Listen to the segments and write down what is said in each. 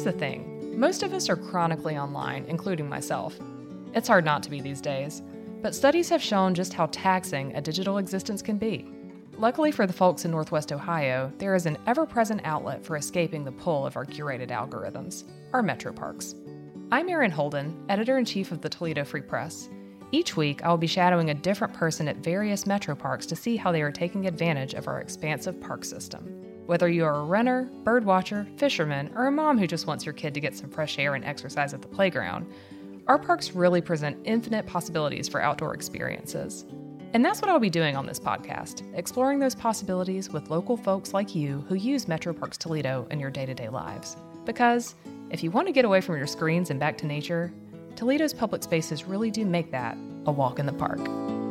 the thing. Most of us are chronically online, including myself. It's hard not to be these days, but studies have shown just how taxing a digital existence can be. Luckily for the folks in Northwest Ohio, there is an ever-present outlet for escaping the pull of our curated algorithms, our metro parks. I'm Erin Holden, editor-in-chief of the Toledo Free Press. Each week, I'll be shadowing a different person at various metro parks to see how they are taking advantage of our expansive park system. Whether you are a runner, bird watcher, fisherman, or a mom who just wants your kid to get some fresh air and exercise at the playground, our parks really present infinite possibilities for outdoor experiences. And that's what I'll be doing on this podcast, exploring those possibilities with local folks like you who use Metro Parks Toledo in your day-to-day lives. Because if you want to get away from your screens and back to nature, Toledo's public spaces really do make that a walk in the park.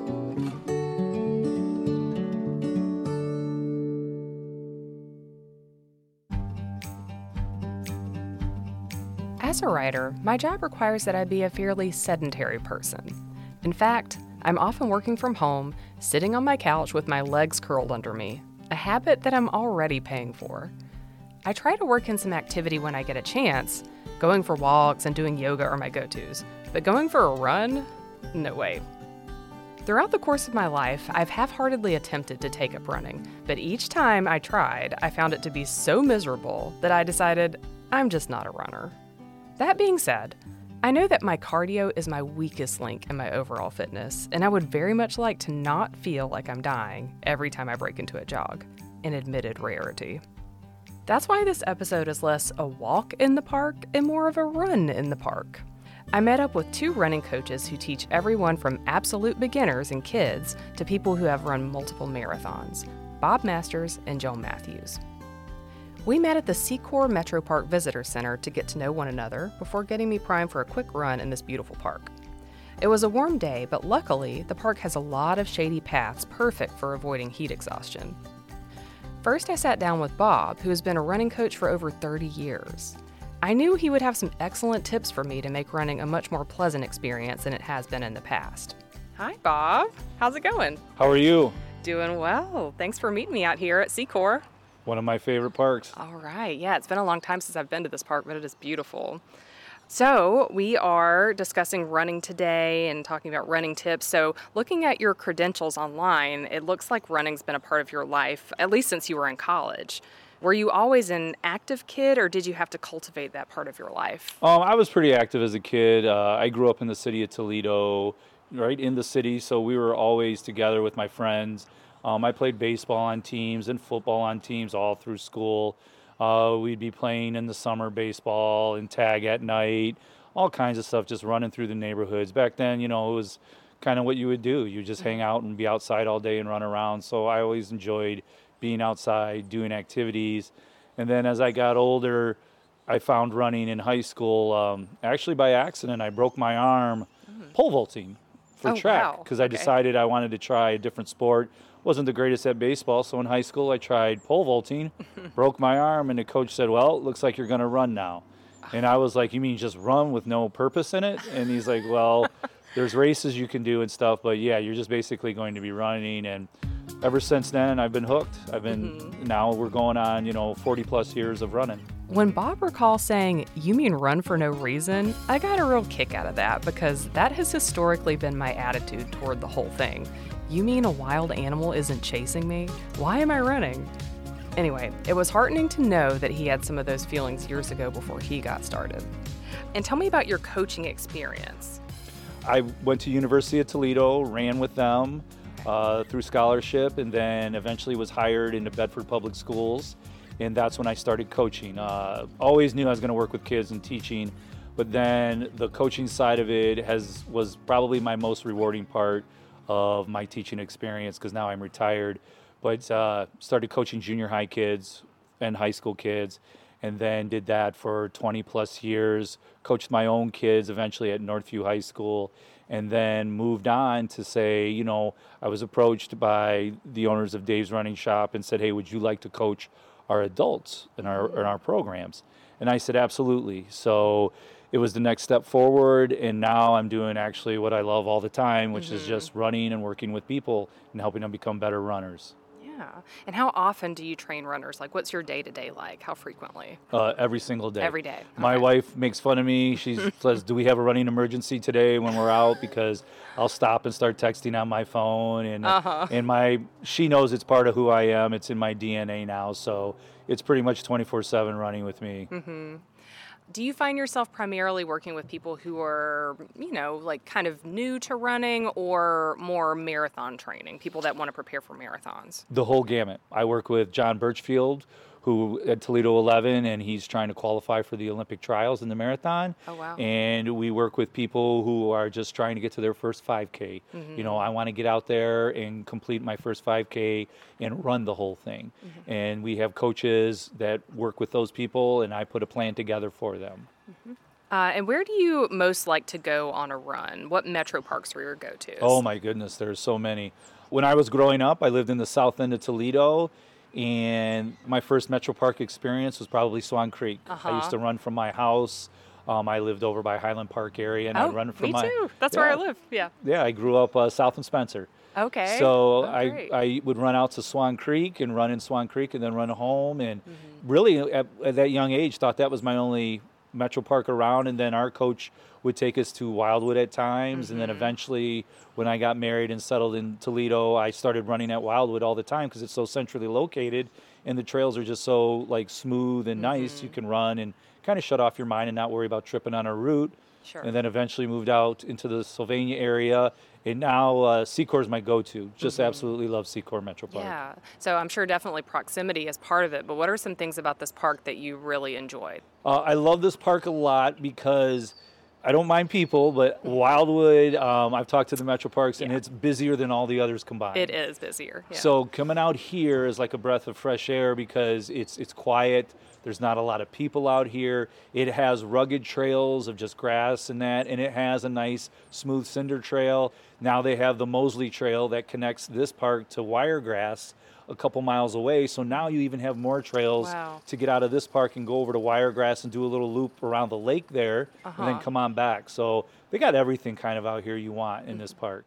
As a writer, my job requires that I be a fairly sedentary person. In fact, I'm often working from home, sitting on my couch with my legs curled under me, a habit that I'm already paying for. I try to work in some activity when I get a chance. Going for walks and doing yoga are my go-tos, but going for a run? No way. Throughout the course of my life, I've half-heartedly attempted to take up running, but each time I tried, I found it to be so miserable that I decided I'm just not a runner. That being said, I know that my cardio is my weakest link in my overall fitness, and I would very much like to not feel like I'm dying every time I break into a jog, an admitted rarity. That's why this episode is less a walk in the park and more of a run in the park. I met up with two running coaches who teach everyone from absolute beginners and kids to people who have run multiple marathons, Bob Masters and Joan Matthews. We met at the Secor Metro Park Visitor Center to get to know one another before getting me primed for a quick run in this beautiful park. It was a warm day, but luckily the park has a lot of shady paths perfect for avoiding heat exhaustion. First, I sat down with Bob, who has been a running coach for over 30 years. I knew he would have some excellent tips for me to make running a much more pleasant experience than it has been in the past. Hi, Bob. How's it going? How are you? Doing well. Thanks for meeting me out here at Secor. One of my favorite parks. All right. Yeah, it's been a long time since I've been to this park, but it is beautiful. So we are discussing running today and talking about running tips. So looking at your credentials online, it looks like running's been a part of your life, at least since you were in college. Were you always an active kid, or did you have to cultivate that part of your life? I was pretty active as a kid. I grew up in the city of Toledo, right in the city, so we were always together with my friends. I played baseball on teams and football on teams all through school. We'd be playing in the summer baseball and tag at night, all kinds of stuff, just running through the neighborhoods. Back then, it was kind of what you would do. You just hang out and be outside all day and run around. So I always enjoyed being outside, doing activities. And then as I got older, I found running in high school. Actually, by accident, I broke my arm pole vaulting for track because I decided I wanted to try a different sport. Wasn't the greatest at baseball, so in high school I tried pole vaulting, broke my arm, and the coach said, well, it looks like you're going to run now. And I was like, you mean just run with no purpose in it? And he's like, well, there's races you can do and stuff, but yeah, you're just basically going to be running. And ever since then, I've been hooked. Now we're going on, 40 plus years of running. When Bob recalls saying, you mean run for no reason, I got a real kick out of that because that has historically been my attitude toward the whole thing. You mean a wild animal isn't chasing me? Why am I running? Anyway, it was heartening to know that he had some of those feelings years ago before he got started. And tell me about your coaching experience. I went to University of Toledo, ran with them through scholarship, and then eventually was hired into Bedford Public Schools. And that's when I started coaching. Always knew I was going to work with kids and teaching, but then the coaching side of it was probably my most rewarding part of my teaching experience because now I'm retired. But started coaching junior high kids and high school kids, and then did that for 20 plus years, coached my own kids eventually at Northview High School, and then moved on to say, I was approached by the owners of Dave's Running Shop and said, hey, would you like to coach our adults in our programs? And I said, absolutely. So it was the next step forward, and now I'm doing actually what I love all the time, which is just running and working with people and helping them become better runners. Yeah, Yeah. And how often do you train runners? Like, what's your day-to-day like? How frequently? Every single day. Every day. My Okay. wife makes fun of me. She says, "Do we have a running emergency today when we're out?" Because I'll stop and start texting on my phone, Uh-huh. and she knows it's part of who I am. It's in my DNA now, so it's pretty much 24/7 running with me. Do you find yourself primarily working with people who are, like kind of new to running or more marathon training, people that want to prepare for marathons? The whole gamut. I work with John Birchfield, who at Toledo 11, and he's trying to qualify for the Olympic trials in the marathon. Oh, wow. And we work with people who are just trying to get to their first 5K. I want to get out there and complete my first 5K and run the whole thing. And we have coaches that work with those people, and I put a plan together for them. And where do you most like to go on a run? What metro parks are your go-tos? Oh my goodness, there's so many. When I was growing up, I lived in the south end of Toledo, and my first Metro Park experience was probably Swan Creek. I used to run from my house. I lived over by Highland Park area, and I'd run from me too. That's where I live. Yeah. Yeah, I grew up south in Spencer. Okay. So Oh, great. I would run out to Swan Creek and run in Swan Creek and then run home. And really, at that young age, thought that was my only Metro Park around. And then our coach would take us to Wildwood at times. And then eventually, when I got married and settled in Toledo, I started running at Wildwood all the time because it's so centrally located. And the trails are just so like smooth and nice. You can run and kind of shut off your mind and not worry about tripping on a route. Sure. And then eventually moved out into the Sylvania area. And now Secor is my go-to. Just absolutely love Secor Metro Park. Yeah. So I'm sure definitely proximity is part of it, but what are some things about this park that you really enjoyed? I love this park a lot because I don't mind people, but Wildwood, I've talked to the Metro Parks, and it's busier than all the others combined. It is busier. Yeah. So coming out here is like a breath of fresh air because it's quiet. There's not a lot of people out here. It has rugged trails of just grass and that, and it has a nice smooth cinder trail. Now they have the Mosley Trail that connects this park to Wiregrass a couple miles away. So now you even have more trails to get out of this park and go over to Wiregrass and do a little loop around the lake there and then come on back. So they got everything kind of out here you want in this park.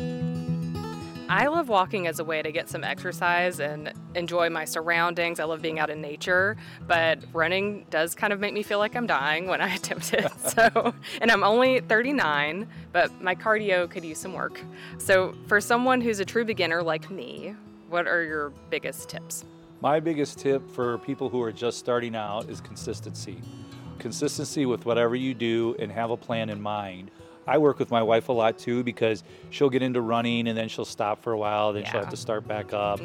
I love walking as a way to get some exercise and enjoy my surroundings. I love being out in nature, but running does kind of make me feel like I'm dying when I attempt it. And I'm only 39, but my cardio could use some work. So for someone who's a true beginner like me, what are your biggest tips? My biggest tip for people who are just starting out is consistency. Consistency with whatever you do and have a plan in mind. I work with my wife a lot too because she'll get into running and then she'll stop for a while, then she'll have to start back up.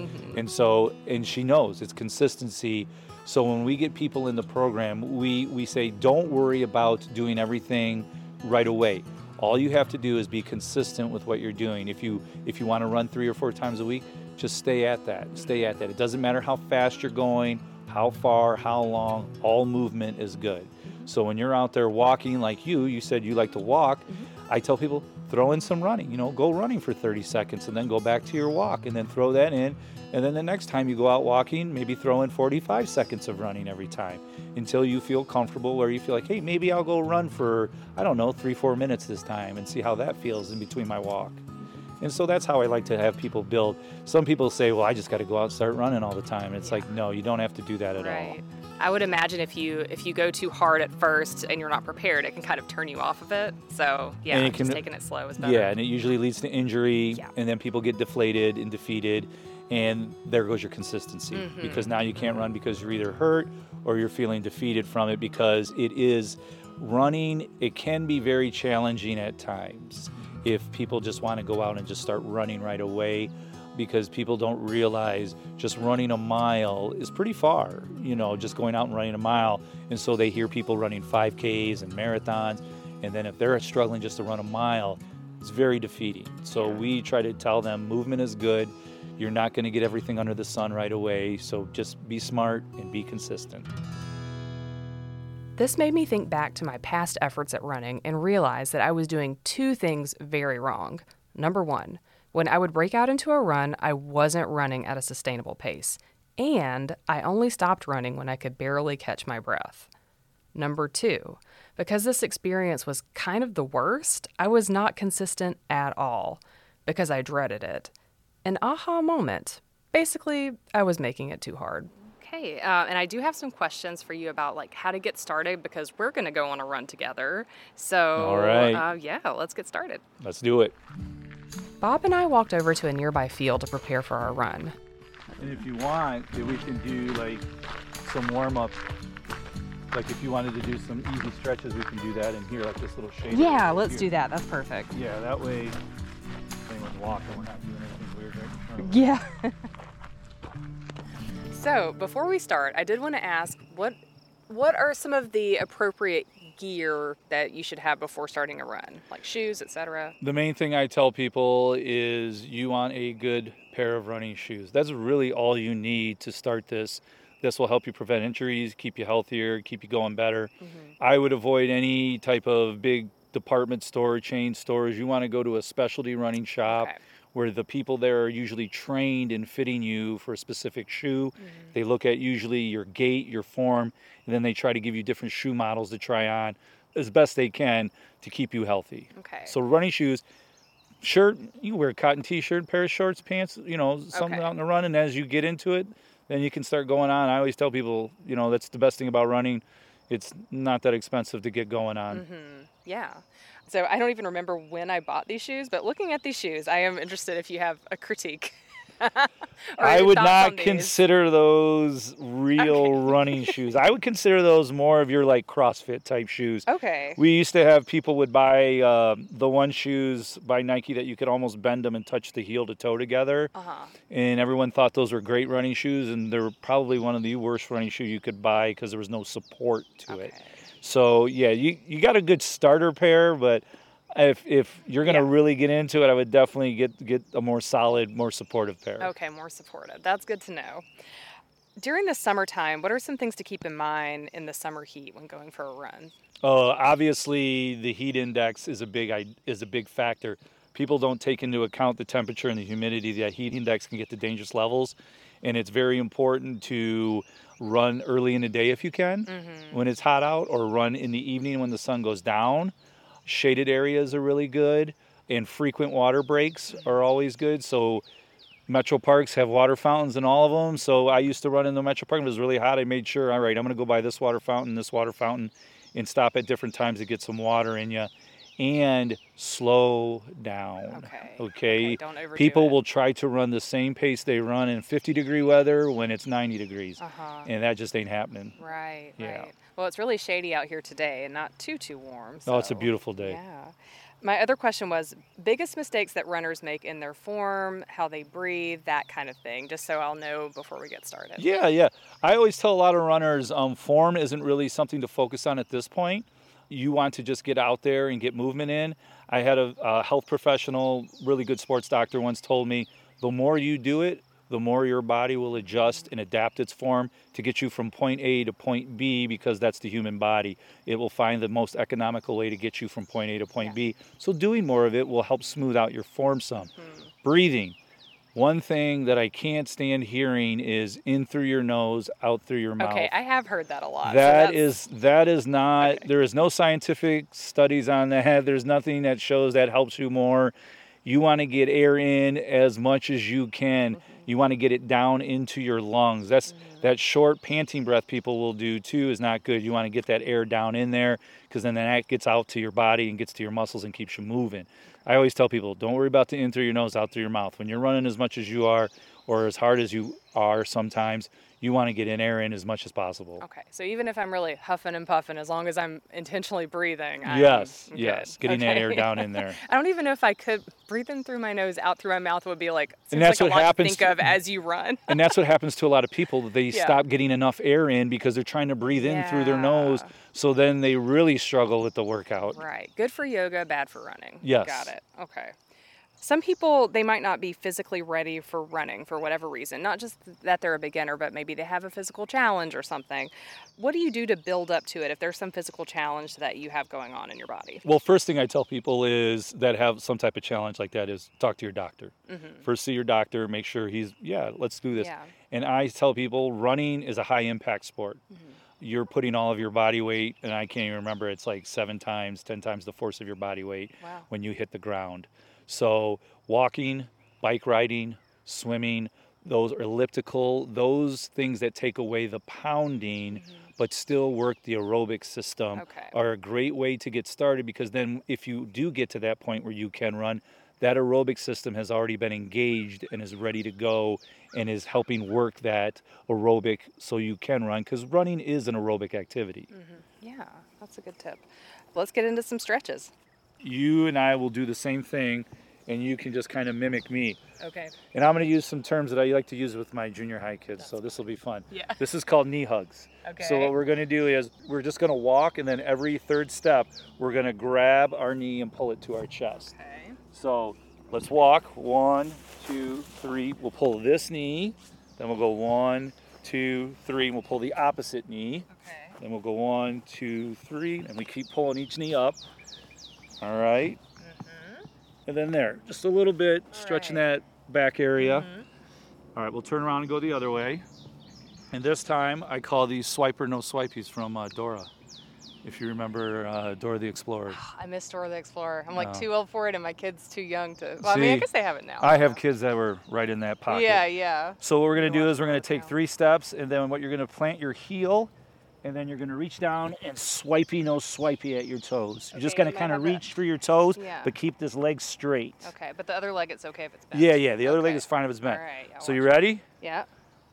And she knows it's consistency. So when we get people in the program, we say, don't worry about doing everything right away. All you have to do is be consistent with what you're doing. If you want to run 3 or 4 times a week, just stay at that. Stay at that. It doesn't matter how fast you're going, how far, how long, all movement is good. So when you're out there walking like you said you like to walk, I tell people, throw in some running. Go running for 30 seconds and then go back to your walk and then throw that in. And then the next time you go out walking, maybe throw in 45 seconds of running every time until you feel comfortable or you feel like, hey, maybe I'll go run for, 3-4 minutes this time and see how that feels in between my walk. And so that's how I like to have people build. Some people say, well, I just got to go out and start running all the time. It's like, no, you don't have to do that at all. I would imagine if you go too hard at first and you're not prepared, it can kind of turn you off of it. So just taking it slow is better. Yeah, and it usually leads to injury, and then people get deflated and defeated, and there goes your consistency. Because now you can't run because you're either hurt or you're feeling defeated from it because it is running. It can be very challenging at times if people just want to go out and just start running right away, because people don't realize just running a mile is pretty far, just going out and running a mile. And so they hear people running 5Ks and marathons. And then if they're struggling just to run a mile, it's very defeating. So we try to tell them movement is good. You're not going to get everything under the sun right away. So just be smart and be consistent. This made me think back to my past efforts at running and realize that I was doing 2 things very wrong. Number 1, when I would break out into a run, I wasn't running at a sustainable pace, and I only stopped running when I could barely catch my breath. Number 2, because this experience was kind of the worst, I was not consistent at all because I dreaded it. An aha moment. Basically, I was making it too hard. Okay, and I do have some questions for you about like how to get started because we're going to go on a run together. All So, right, yeah, let's get started. let's do it. Bob and I walked over to a nearby field to prepare for our run. And if you want, we can do like some warm up. Like if you wanted to do some easy stretches, we can do that in here, like this little shade. Yeah, let's do that. That's perfect. Yeah, that way, same with walking, we're not doing anything weird right in front of us. Yeah. So, before we start, I did want to ask what are some of the appropriate gear that you should have before starting a run, like shoes, etc. The main thing I tell people is you want a good pair of running shoes. That's really all you need to start this. This will help you prevent injuries, keep you healthier, keep you going better. I would avoid any type of big department store, chain stores. You want to go to a specialty running shop. Okay. Where the people there are usually trained in fitting you for a specific shoe. They look at usually your gait, your form, and then they try to give you different shoe models to try on as best they can to keep you healthy. Okay. So running shoes, shirt, you can wear a cotton t-shirt, pair of shorts, pants, something Okay. out in the run, and as you get into it, then you can start going on. I always tell people, that's the best thing about running. It's not that expensive to get going on. Yeah. So I don't even remember when I bought these shoes, but looking at these shoes, I am interested if you have a critique. Or I your would thoughts not on these. consider those real running shoes. I would consider those more of your like CrossFit type shoes. Okay. We used to have people would buy the one shoes by Nike that you could almost bend them and touch the heel to toe together. And everyone thought those were great running shoes, and they're probably one of the worst running shoes you could buy because there was no support to it. So yeah, you got a good starter pair, but if you're gonna really get into it, I would definitely get a more solid, more supportive pair. Okay, more supportive. That's good to know. During the summertime, what are some things to keep in mind in the summer heat when going for a run? Obviously, the heat index is a big factor. People don't take into account the temperature and the humidity. That heat index can get to dangerous levels, and it's very important to run early in the day if you can when it's hot out, or run in the evening when the sun goes down. Shaded areas are really good, and frequent water breaks are always good. So Metro Parks have water fountains in all of them. So I used to run in the Metro Park. If it was really hot, I made sure, all right, I'm going to go by this water fountain, and stop at different times to get some water in you. And slow down. Okay. Don't overdo People it. will try to run the same pace they run in 50-degree weather when it's 90 degrees. And that just ain't happening. Right. Yeah. Right. Well, it's really shady out here today and not too warm. Oh, it's a so, beautiful day. Yeah. My other question was biggest mistakes that runners make in their form, how they breathe, that kind of thing, just so I'll know before we get started. Yeah. I always tell a lot of runners, form isn't really something to focus on at this point. You want to just get out there and get movement in. I had a health professional, really good sports doctor, once told me, the more you do it, the more your body will adjust and adapt its form to get you from point A to point B, because that's the human body. It will find the most economical way to get you from point A to point B. So doing more of it will help smooth out your form some. Breathing. One thing that I can't stand hearing is in through your nose, out through your mouth. Okay, I have heard that a lot. That is not, there is no scientific studies on that. There's nothing that shows that helps you more. You want to get air in as much as you can. You want to get it down into your lungs. That short panting breath people will do too is not good. You want to get that air down in there, because then that gets out to your body and gets to your muscles and keeps you moving. I always tell people, don't worry about the in through your nose, out through your mouth. When you're running as much as you are, or as hard as you are sometimes, you want to get in air in as much as possible. Okay, so even if I'm really huffing and puffing, as long as I'm intentionally breathing, I'm Yes, good. getting that air down in there. I don't even know if I could. Breathing through my nose, out through my mouth would be like, And seems that's like a what lot happens to think of as you run. And that's what happens to a lot of people. They stop getting enough air in because they're trying to breathe in through their nose. So then they really struggle with the workout. Right. Good for yoga, bad for running. Yes. Got it. Okay. Some people, they might not be physically ready for running for whatever reason. Not just that they're a beginner, but maybe they have a physical challenge or something. What do you do to build up to it if there's some physical challenge that you have going on in your body? Well, first thing I tell people is that have some type of challenge like that is talk to your doctor. First see your doctor, make sure let's do this. Yeah. And I tell people running is a high impact sport. You're putting all of your body weight, and I can't even remember, it's like 7 times, 10 times the force of your body weight when you hit the ground. So walking, bike riding, swimming, those elliptical, those things that take away the pounding but still work the aerobic system Okay. are a great way to get started, because then if you do get to that point where you can run, that aerobic system has already been engaged and is ready to go and is helping work that aerobic so you can run, because running is an aerobic activity. Yeah, that's a good tip. Let's get into some stretches. You and I will do the same thing, and you can just kind of mimic me. Okay. And I'm going to use some terms that I like to use with my junior high kids, so this will be fun. Yeah. This is called knee hugs. Okay. So what we're going to do is we're just going to walk, and then every third step, we're going to grab our knee and pull it to our chest. Okay. So let's walk. 1, 2, 3. We'll pull this knee. Then we'll go 1, 2, 3. And we'll pull the opposite knee. Okay. Then we'll go 1, 2, 3. And we keep pulling each knee up. All right. And then there, just a little bit, stretching that back area. All right, we'll turn around and go the other way. And this time, I call these swiper no swipies from Dora. If you remember Dora the Explorer. I miss Dora the Explorer. I'm like Oh. too old for it, and my kid's too young to. Well, I mean, I See, guess they have it now. I have kids that were right in that pocket. Yeah, yeah. So what we're going to do is we're going to Watch take 3 steps, and then what you're going to plant your heel, and then you're going to reach down and swipey no swipey at your toes. You're just Okay, going to you might kind of have to- reach for your toes, Yeah. but keep this leg straight. Okay, but the other leg, it's okay if it's bent. Yeah, the other leg Okay. is fine if it's bent. All right, I'll So you watch ready? Yeah.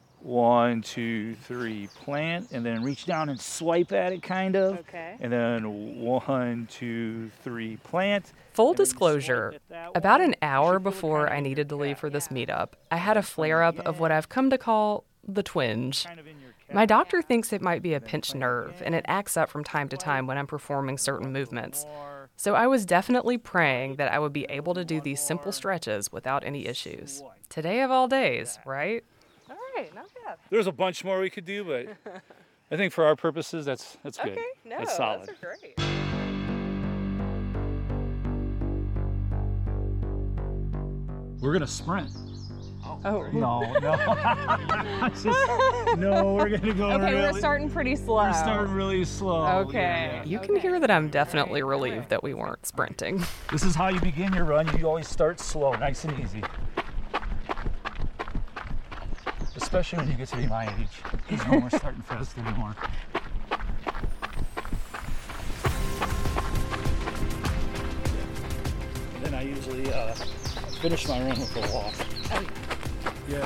1, 2, 3, plant, and then reach down and swipe at it, kind of. Okay. And then 1, 2, 3, plant. Full And then you disclosure, swipe it that about way. an hour Should feel before kind I of needed to in your leave calf. for this meetup, I had a flare up of what I've come to call the twinge. Kind of in your My calf. doctor thinks it might be a pinched nerve, and it acts up from time to time when I'm performing certain movements. More. So I was definitely praying that I would be able to do these simple stretches without any issues. Today of all days, right? All right, not bad. There's a bunch more we could do, but I think for our purposes, that's good. Okay, no, that's solid. those are great. We're gonna sprint. Oh, No. No, we're gonna go. Okay, really, we're starting pretty slow. We're starting really slow. Okay. you can hear that I'm definitely relieved that we weren't sprinting. This is how you begin your run. You always start slow, nice and easy. Especially when you get to be my age. Because no more starting fast anymore. Then I usually finish my run with a walk. Yeah.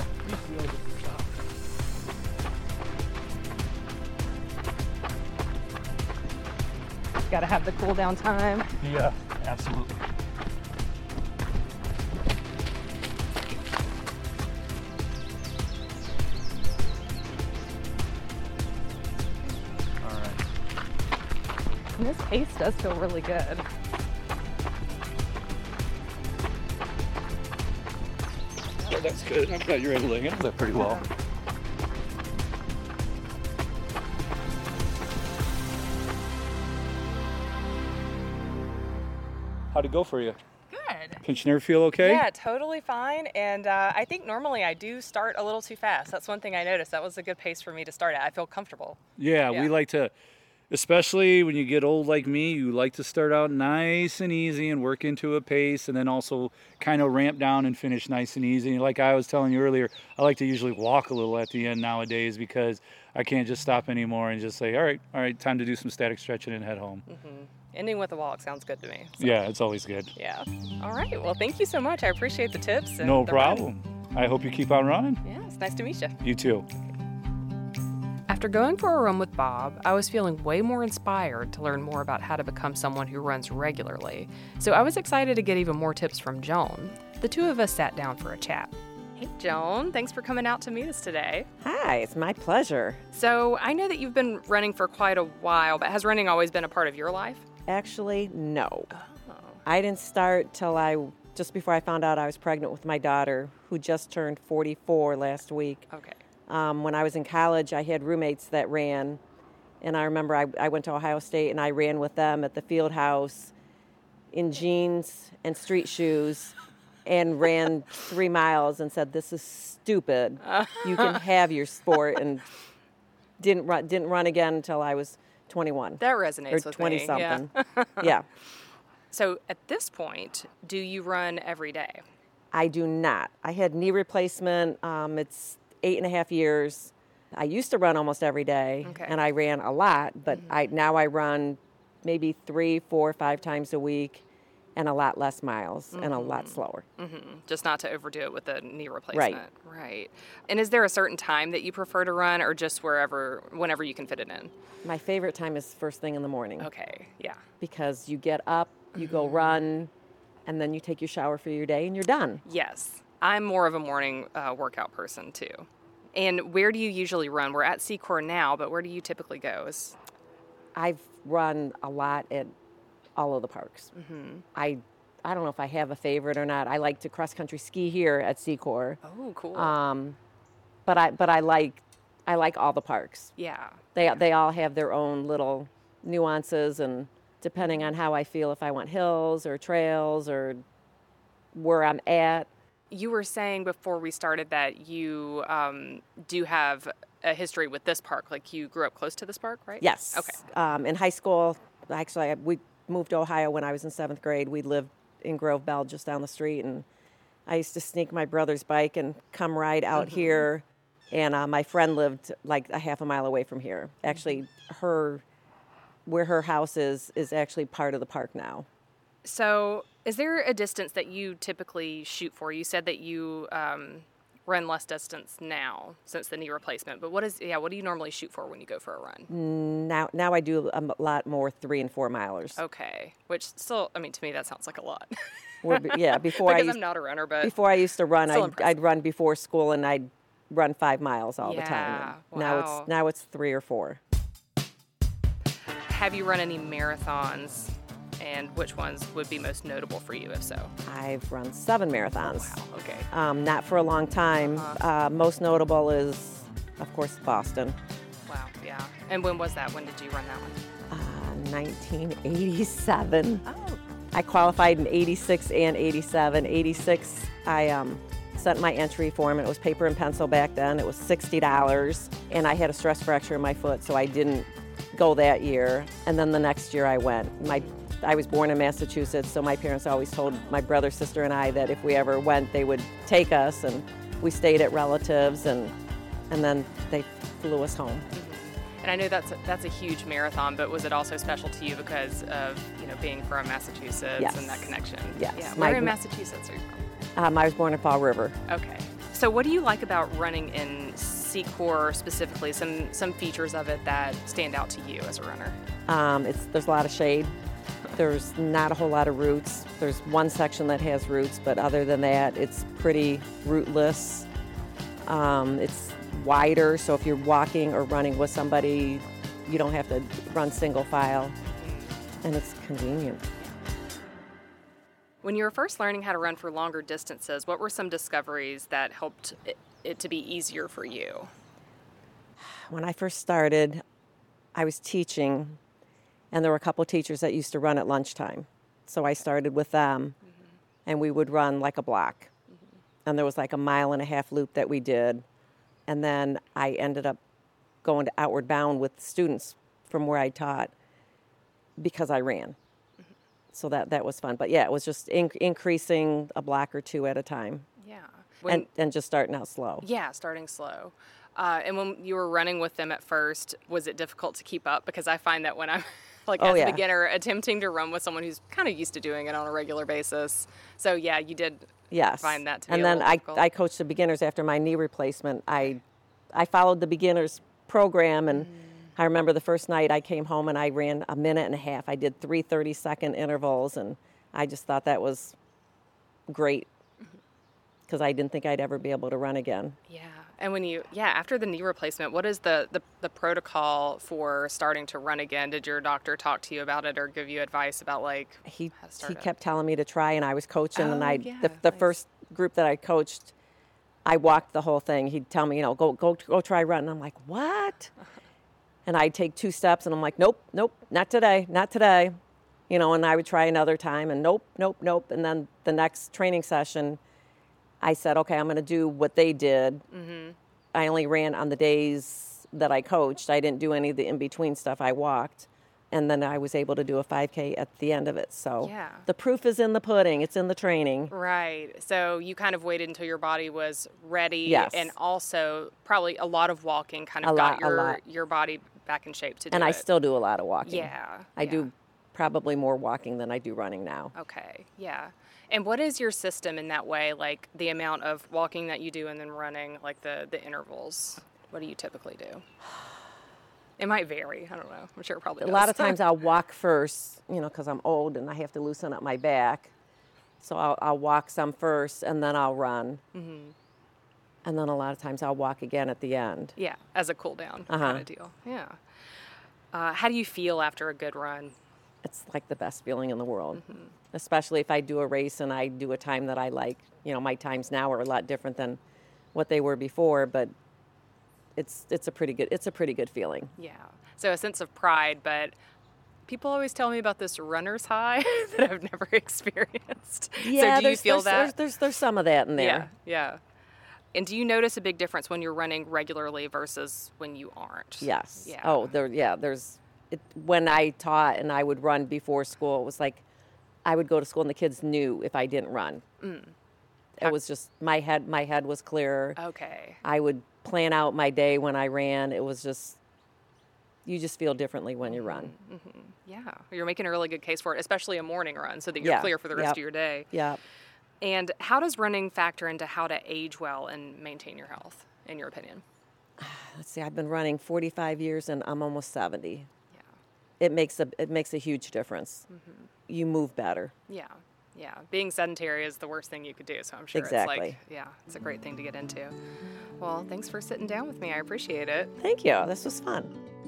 Gotta have the cool down time. Yeah, absolutely. All right. And this pace does feel really good. Oh, that's good. I'm glad you're able to handle that pretty well. How'd it go for you? Good. Pinched nerve feel okay? Yeah, totally fine. And I think normally I do start a little too fast. That's one thing I noticed. That was a good pace for me to start at. I feel comfortable. Yeah, Yeah. we like to, especially when you get old like me, you like to start out nice and easy and work into a pace, and then also kind of ramp down and finish nice and easy. Like I was telling you earlier, I like to usually walk a little at the end nowadays because I can't just stop anymore and just say, all right, time to do some static stretching and head home. Ending with a walk sounds good to me. So, Yeah, it's always good. yeah. All right. Well, thank you so much. I appreciate the tips. And No the run. problem. I hope you keep on running. Yeah, it's nice to meet you. You too. After going for a run with Bob, I was feeling way more inspired to learn more about how to become someone who runs regularly. So I was excited to get even more tips from Joan. The two of us sat down for a chat. Hey, Joan, thanks for coming out to meet us today. Hi, it's my pleasure. So I know that you've been running for quite a while, but has running always been a part of your life? Actually, no. I didn't start till just before I found out I was pregnant with my daughter, who just turned 44 last week. Okay. When I was in college, I had roommates that ran, and I remember I went to Ohio State and I ran with them at the field house in jeans and street shoes and ran 3 miles and said, "This is stupid. You can have your sport," and didn't run again until I was 21 That or resonates with 20 me. something. Yeah. Yeah. So at this point, do you run every day? I do not. I had knee replacement. It's 8.5 years. I used to run almost every day, Okay. and I ran a lot, but now I run maybe 3, 4, 5 times a week, and a lot less miles and a lot slower. Just not to overdo it with a knee replacement. Right. And is there a certain time that you prefer to run, or just whenever you can fit it in? My favorite time is first thing in the morning Okay, yeah. because you get up, you go run, and then you take your shower for your day, and you're done. Yes. I'm more of a morning workout person, too. And where do you usually run? We're at Secor now, but where do you typically go? I've run a lot at all of the parks. I don't know if I have a favorite or not. I like to cross country ski here at Secor, Oh, cool. but I like all the parks. yeah. They all have their own little nuances, and depending on how I feel, if I want hills or trails or where I'm at. You were saying before we started that you do have a history with this park. Like, you grew up close to this park, right? Yes. Okay. In high school, actually, we moved to Ohio when I was in 7th grade. We lived in Grove Bell, just down the street, and I used to sneak my brother's bike and come ride out here. And my friend lived like a half a mile away from here. Actually, where her house is actually part of the park now. So, is there a distance that you typically shoot for? You said that you run less distance now since the knee replacement, but what do you normally shoot for when you go for a run? Now I do a lot more 3 and 4 milers. Okay, which still, I mean, to me that sounds like a lot. Before because I'm not a runner, but before I used to run, still I'd impressive. run before school, and I'd run 5 miles all the time. And wow. Now it's 3 or 4. Have you run any marathons, and which ones would be most notable for you, if so? I've run 7 marathons. Wow, okay. Not for a long time. Most notable is, of course, Boston. Wow, yeah. And when was that? When did you run that one? 1987. Oh, I qualified in 86 and 87. 86, I sent my entry form, and it was paper and pencil back then. It was $60, and I had a stress fracture in my foot, so I didn't go that year. And then the next year I went. I was born in Massachusetts, so my parents always told my brother, sister, and I that if we ever went, they would take us, and we stayed at relatives, and then they flew us home. and I know that's a huge marathon, but was it also special to you because of being from Massachusetts Yes. and that connection? Yes. Yeah. Where in Massachusetts are you from? I was born in Fall River. Okay. So what do you like about running in Secor specifically? Some features of it that stand out to you as a runner? There's a lot of shade. There's not a whole lot of routes. There's one section that has routes, but other than that, it's pretty routeless. It's wider, so if you're walking or running with somebody, you don't have to run single file, and it's convenient. When you were first learning how to run for longer distances, what were some discoveries that helped it to be easier for you? When I first started, I was teaching, and there were a couple of teachers that used to run at lunchtime. So I started with them, and we would run like a block. And there was like a 1.5 mile loop that we did. And then I ended up going to Outward Bound with students from where I taught because I ran. So that was fun. But yeah, it was just increasing a block or 2 at a time. Yeah. And just starting out slow. Yeah, starting slow. And when you were running with them at first, was it difficult to keep up? Because I find that when I'm as a beginner attempting to run with someone who's kind of used to doing it on a regular basis. So yeah, you did find that to be and a then little difficult. I coached the beginners after my knee replacement. I followed the beginners program, and I remember the first night I came home and I ran 1.5 minutes. I did 3 30-second intervals, and I just thought that was great because I didn't think I'd ever be able to run again. Yeah. And when after the knee replacement, what is the protocol for starting to run again? Did your doctor talk to you about it or give you advice about how to start He it? kept telling me to try, and I was coaching, and the nice. first group that I coached, I walked the whole thing. He'd tell me, go try run. And I'm like, what? And I'd take 2 steps, and I'm like, nope, not today. And I would try another time, and nope. And then the next training session, I said, okay, I'm going to do what they did. Mm-hmm. I only ran on the days that I coached. I didn't do any of the in-between stuff. I walked. And then I was able to do a 5K at the end of it. So Yeah. the proof is in the pudding. It's in the training. Right. So you kind of waited until your body was ready. Yes. And also probably a lot of walking kind of A got lot. your body back in shape to do And I it. still do a lot of walking. Yeah. I do probably more walking than I do running now. Okay. Yeah. And what is your system in that way? Like the amount of walking that you do and then running, like the intervals? What do you typically do? It might vary. I don't know. I'm sure it probably does. A lot of times I'll walk first, because I'm old and I have to loosen up my back. So I'll walk some first and then I'll run. Mm-hmm. And then a lot of times I'll walk again at the end. Yeah, as a cool down kind of deal. Yeah. How do you feel after a good run? It's like the best feeling in the world, especially if I do a race and I do a time that I like. My times now are a lot different than what they were before, but it's a pretty good feeling. Yeah. So a sense of pride, but people always tell me about this runner's high that I've never experienced. Yeah, so do you feel that? There's some of that in there. Yeah. And do you notice a big difference when you're running regularly versus when you aren't? Yes. Yeah. Oh, there's when I taught and I would run before school, it was like I would go to school and the kids knew if I didn't run. It was just my head was clearer. Okay. I would plan out my day when I ran. It was just, you just feel differently when you run. Mm-hmm. Yeah. You're making a really good case for it, especially a morning run so that you're clear for the rest of your day. Yeah. And how does running factor into how to age well and maintain your health, in your opinion? Let's see, I've been running 45 years and I'm almost 70. Yeah. It makes a huge difference. Mm-hmm. You move better. Yeah. Yeah. Being sedentary is the worst thing you could do. So I'm sure Exactly. it's a great thing to get into. Well, thanks for sitting down with me. I appreciate it. Thank you. This was fun.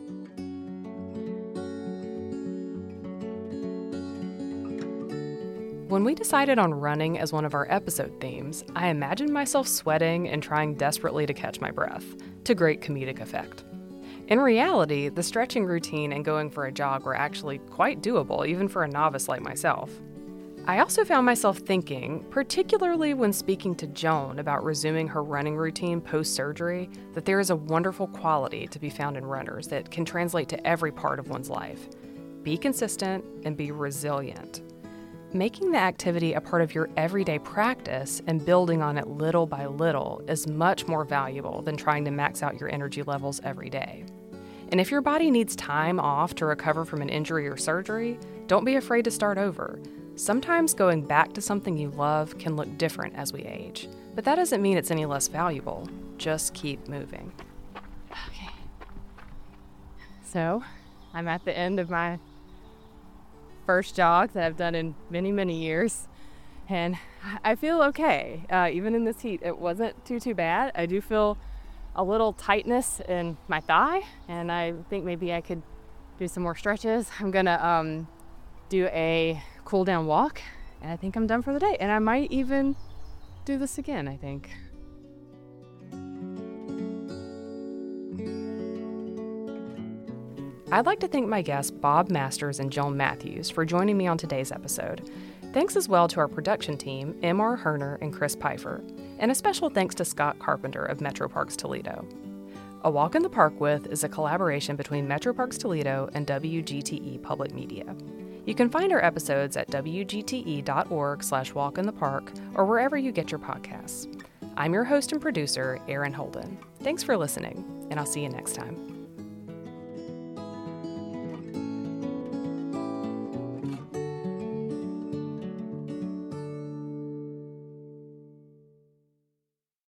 When we decided on running as one of our episode themes, I imagined myself sweating and trying desperately to catch my breath, to great comedic effect. In reality, the stretching routine and going for a jog were actually quite doable, even for a novice like myself. I also found myself thinking, particularly when speaking to Joan about resuming her running routine post-surgery, that there is a wonderful quality to be found in runners that can translate to every part of one's life. Be consistent and be resilient. Making the activity a part of your everyday practice and building on it little by little is much more valuable than trying to max out your energy levels every day. And if your body needs time off to recover from an injury or surgery, don't be afraid to start over. Sometimes going back to something you love can look different as we age, but that doesn't mean it's any less valuable. Just keep moving. Okay. So, I'm at the end of my first jog that I've done in many, many years, and I feel okay. Even in this heat, it wasn't too bad. I do feel a little tightness in my thigh, and I think maybe I could do some more stretches. I'm gonna do a cool down walk, and I think I'm done for the day, and I might even do this again, I think. I'd like to thank my guests Bob Masters and Joan Matthews for joining me on today's episode. Thanks as well to our production team, M.R. Herner and Chris Pfeiffer, and a special thanks to Scott Carpenter of Metro Parks Toledo. A Walk in the Park With is a collaboration between Metro Parks Toledo and WGTE Public Media. You can find our episodes at wgte.org/walkinthepark or wherever you get your podcasts. I'm your host and producer, Erin Holden. Thanks for listening, and I'll see you next time.